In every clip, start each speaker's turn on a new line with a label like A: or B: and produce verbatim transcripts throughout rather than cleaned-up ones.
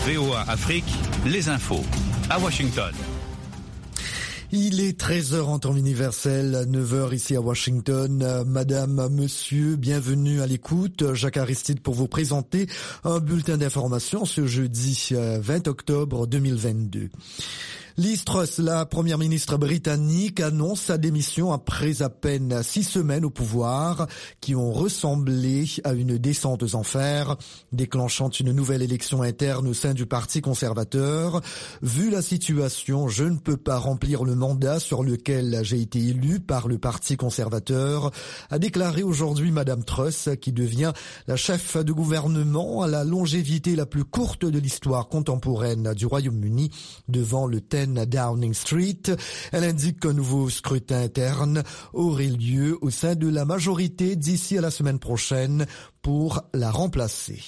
A: V O A Afrique, les infos à Washington.
B: Il est treize heures en temps universel, neuf heures ici à Washington. Madame, monsieur, bienvenue à l'écoute. Jacques Aristide pour vous présenter un bulletin d'information ce jeudi vingt octobre deux mille vingt-deux. Liz Truss, la première ministre britannique, annonce sa démission après à peine six semaines au pouvoir qui ont ressemblé à une descente aux enfers, déclenchant une nouvelle élection interne au sein du Parti conservateur. Vu la situation, je ne peux pas remplir le mandat sur lequel j'ai été élu par le Parti conservateur, a déclaré aujourd'hui Madame Truss, qui devient la chef de gouvernement à la longévité la plus courte de l'histoire contemporaine du Royaume-Uni devant le dix Downing Street. Elle indique qu'un nouveau scrutin interne aurait lieu au sein de la majorité d'ici à la semaine prochaine pour la remplacer.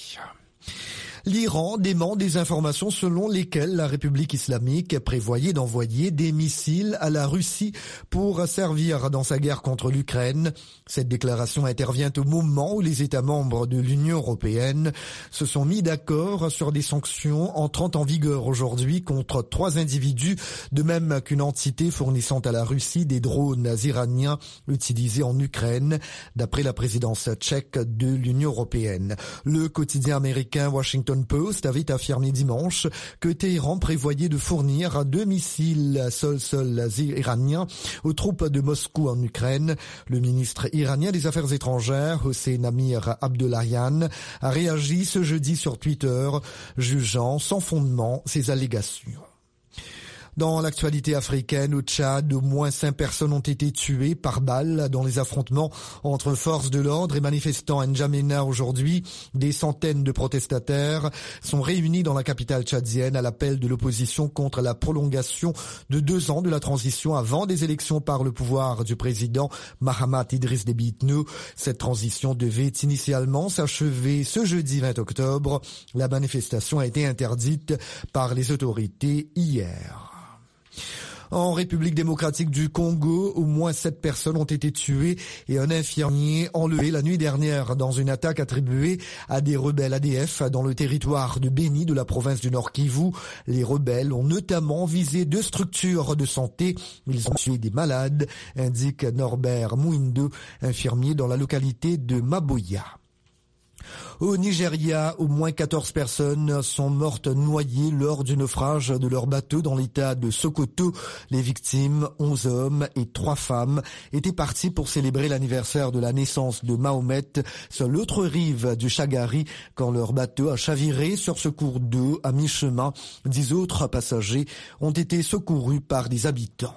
B: L'Iran dément des informations selon lesquelles la République islamique prévoyait d'envoyer des missiles à la Russie pour servir dans sa guerre contre l'Ukraine. Cette déclaration intervient au moment où les États membres de l'Union européenne se sont mis d'accord sur des sanctions entrant en vigueur aujourd'hui contre trois individus, de même qu'une entité fournissant à la Russie des drones iraniens utilisés en Ukraine, d'après la présidence tchèque de l'Union européenne. Le quotidien américain Washington Post avait affirmé dimanche que Téhéran prévoyait de fournir deux missiles sol-sol iraniens aux troupes de Moscou en Ukraine. Le ministre iranien des Affaires étrangères, Hossein Amir Abdollahian, a réagi ce jeudi sur Twitter, jugeant sans fondement ces allégations. Dans l'actualité africaine, au Tchad, au moins cinq personnes ont été tuées par balle dans les affrontements entre forces de l'ordre et manifestants à N'Djamena aujourd'hui. Des centaines de protestataires sont réunis dans la capitale tchadienne à l'appel de l'opposition contre la prolongation de deux ans de la transition avant des élections par le pouvoir du président Mahamat Idriss Déby Itno. Cette transition devait initialement s'achever ce jeudi vingt octobre. La manifestation a été interdite par les autorités hier. En République démocratique du Congo, au moins sept personnes ont été tuées et un infirmier enlevé la nuit dernière dans une attaque attribuée à des rebelles A D F dans le territoire de Béni de la province du Nord Kivu. Les rebelles ont notamment visé deux structures de santé. Ils ont tué des malades, indique Norbert Mouindo, infirmier dans la localité de Maboya. Au Nigeria, au moins quatorze personnes sont mortes noyées lors du naufrage de leur bateau dans l'état de Sokoto. Les victimes, onze hommes et trois femmes, étaient partis pour célébrer l'anniversaire de la naissance de Mahomet sur l'autre rive du Chagari quand leur bateau a chaviré sur ce cours d'eau à mi-chemin. Dix autres passagers ont été secourus par des habitants.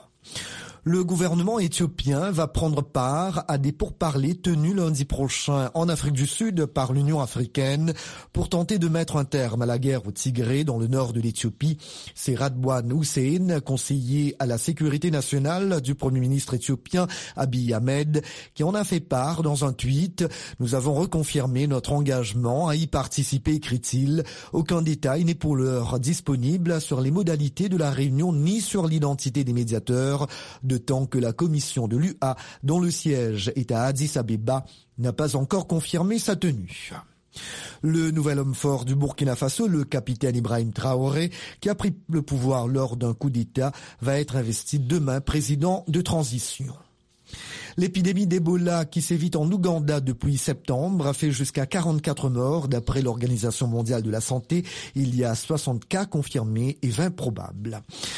B: Le gouvernement éthiopien va prendre part à des pourparlers tenus lundi prochain en Afrique du Sud par l'Union africaine pour tenter de mettre un terme à la guerre au Tigré dans le nord de l'Éthiopie. C'est Radwan Hussein, conseiller à la sécurité nationale du Premier ministre éthiopien Abiy Ahmed, qui en a fait part dans un tweet. Nous avons reconfirmé notre engagement à y participer, écrit-il. Aucun détail n'est pour l'heure disponible sur les modalités de la réunion ni sur l'identité des médiateurs, de temps que la commission de l'U A, dont le siège est à Addis Abeba, n'a pas encore confirmé sa tenue. Le nouvel homme fort du Burkina Faso, le capitaine Ibrahim Traoré, qui a pris le pouvoir lors d'un coup d'État, va être investi demain président de transition. L'épidémie d'Ebola qui sévit en Ouganda depuis septembre a fait jusqu'à quarante-quatre morts d'après l'Organisation mondiale de la santé. Il y a soixante cas confirmés et vingt probables.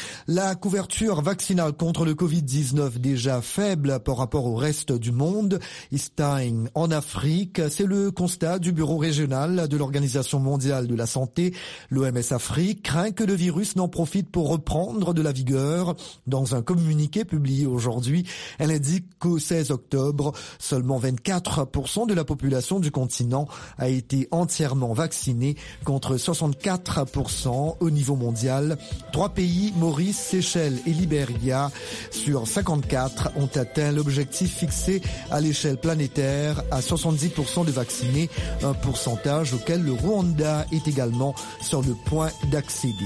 B: La couverture vaccinale contre le covid dix-neuf déjà faible par rapport au reste du monde. Stein en Afrique, c'est le constat du bureau régional de l'Organisation mondiale de la santé. L'O M S Afrique craint que le virus n'en profite pour reprendre de la vigueur. Dans un communiqué publié aujourd'hui, elle indique qu'au seize octobre, seulement vingt-quatre pour cent de la population du continent a été entièrement vaccinée contre soixante-quatre pour cent au niveau mondial. Trois pays, Maurice, Seychelles et Libéria, sur cinquante-quatre, ont atteint l'objectif fixé à l'échelle planétaire à soixante-dix pour cent de vaccinés, un pourcentage auquel le Rwanda est également sur le point d'accéder.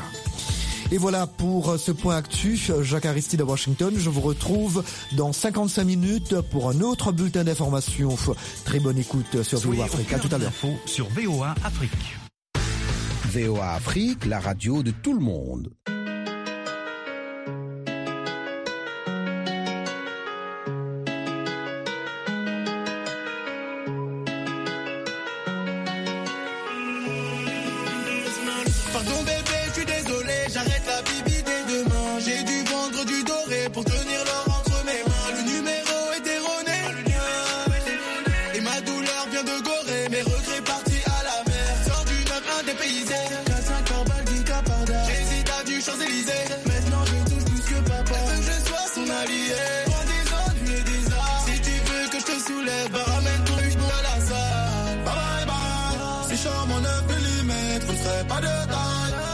B: Et voilà pour ce point actu. Jacques Aristide à Washington. Je vous retrouve dans cinquante-cinq minutes pour un autre bulletin d'information. Très bonne écoute sur V O A Afrique. À tout à l'heure.
A: Sur V O A Afrique.
C: V O A Afrique, la radio de tout le monde.
D: Pardon bébé, je suis désolé, j'arrête la bibi dès demain. J'ai dû vendre du doré pour tenir l'or entre mes mains. Le numéro est erroné et ma douleur vient de Gorée. Mes regrets partis à la mer. Sors du neuf indépaysé, quatre cinq ans baldi caparda. J'hésite à du Champs-Élysées. Maintenant je touche plus que papa. Elle veut que je sois son allié. Prends des ennuis et des arts. Si tu veux que je te soulève, bah ramène ton huche à la salle. Bye bye bye. Si charme en neuf millimètres, vous ne serez pas de taille.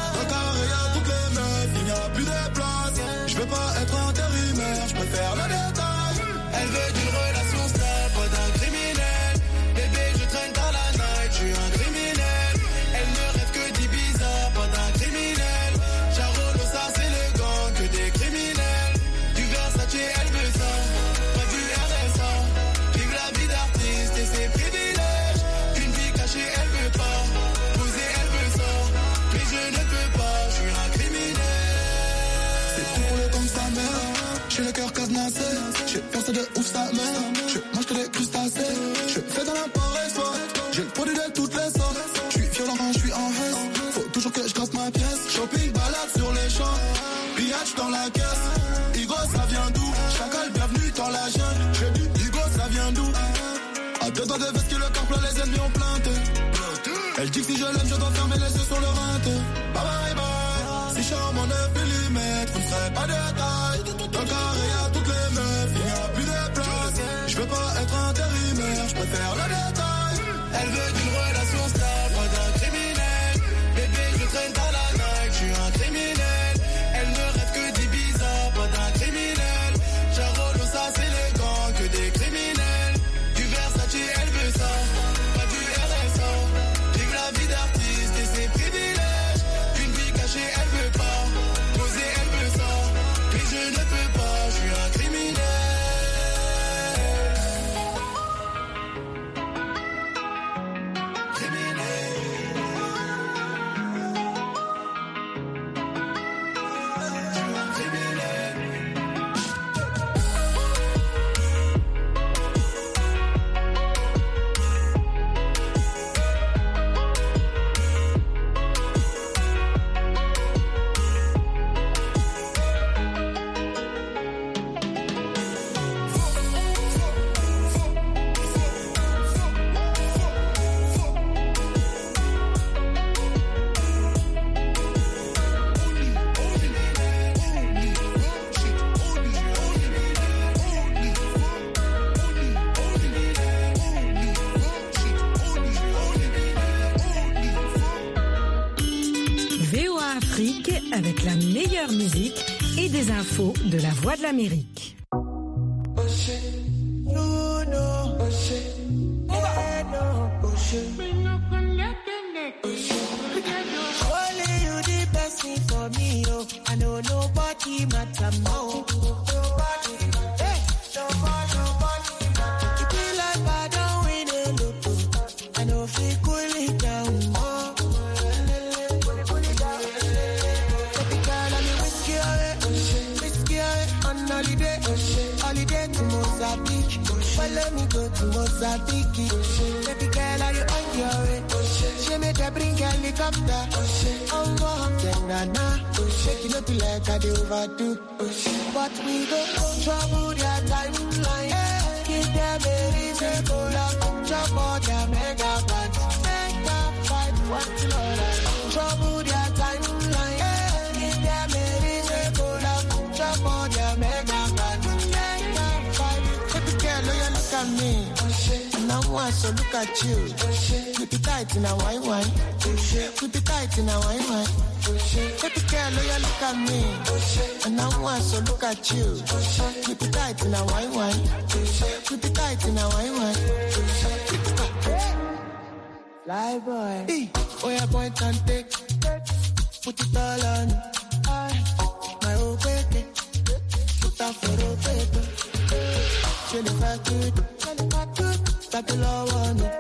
D: Je veux pas être intérimaire, je préfère le détail. Elle veut d'une relation stable, pas d'un criminel. Bébé, je traîne dans la night, je suis un criminel. Elle ne rêve que d'Ibiza, pas d'un criminel. Charolo, ça c'est le gang, que des criminels. Du Versace, elle veut ça, pas du R S A. Vive la vie d'artiste et ses privilèges. Une vie cachée, elle veut pas. Poser, elle veut ça, mais je ne peux pas, je suis un criminel. J'ai le cœur cadenassé, j'ai pensé de ouf sa mère. Je mange que des crustacés, je fais dans la paresse. J'ai le produit de toutes les sortes. Je suis violent quand je suis en haisse. Faut toujours que je casse ma pièce. Shopping, balade sur les champs. Pillage dans la caisse. Igo, ça vient d'où? Chacal, bienvenue dans la jungle. J'ai dit, Igo, ça vient d'où? À deux doigts de veste que le corps plein, les ennemis ont plainte. Elle dit que si je l'aime, je dois fermer les yeux sur le rente. Bye bye bye. Si charme en neuf millimètres, vous ne serez pas de taille. Dans le carré y'a toutes les meufs, il n'y a plus de place. Je veux pas être intérimaire, je préfère le détail. Elle veut d'une relation stable, pas d'un criminel. Bébé, je traîne dans la night, je suis un criminel. Elle ne rêve que d'Ibiza, pas d'un criminel. Charolo, ça c'est le gang, que des criminels. Du Versace, elle veut ça, pas du R S A. Vive la vie d'artiste et ses privilèges. Une vie cachée, elle veut pas. Poser, elle veut ça, mais je ne peux pas, je suis un criminel.
E: Avec la meilleure musique et des infos de la Voix de l'Amérique.
F: Follow me go to Mozambique. Baby girl, are you on your way? She made her bring helicopter. I'm walking nana. Shaking up like I do overdo. But we go trouble their timeline. Give them a reason to love. Trouble their mega band. Make them fight what's love. Trouble their timeline. Give them a reason to love. Trouble their mega band. Make them fight. Baby girl, oh you look at me. And I want to look at you. Keep it tight in a wine wine. Keep it tight in a wine wine. Baby girl, oh you look at me. And I want to look at you. Keep it tight in a wine wine. Keep it tight in a wine wine. Fly boy. Hey, oh yeah, point and take. Put it all on. My old baby. Put up for the paper. She the fat good. That the law one.